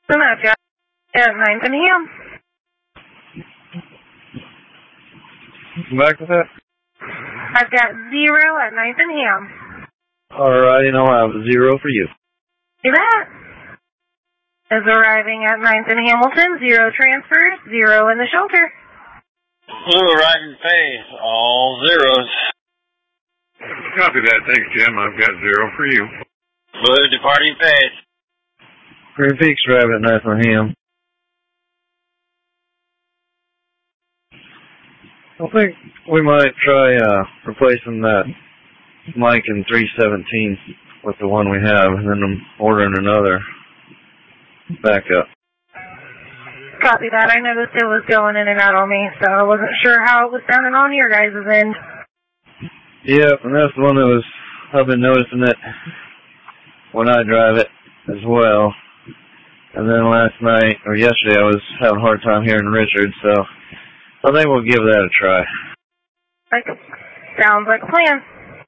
And I've got at 9th and Ham. Back to that. I've got 0 at 9th and Ham. Alrighty, and I'll have 0 for you. See that? Is arriving at 9th and Hamilton, 0 transfers, 0 in the shelter. Blue arriving phase, all zeros. Copy that. Thanks, Jim. I've got 0 for you. Blue departing phase. Green Peaks arriving at 9th and Ham. I think we might try replacing that mic in 317 with the one we have, and then I'm ordering another backup. Copy that. I noticed it was going in and out on me, so I wasn't sure how it was sounding on your guys' end. Yeah, and that's the one that I've been noticing it when I drive it as well. And then last night, or yesterday, I was having a hard time hearing Richard, so I think we'll give that a try. Sounds like a plan.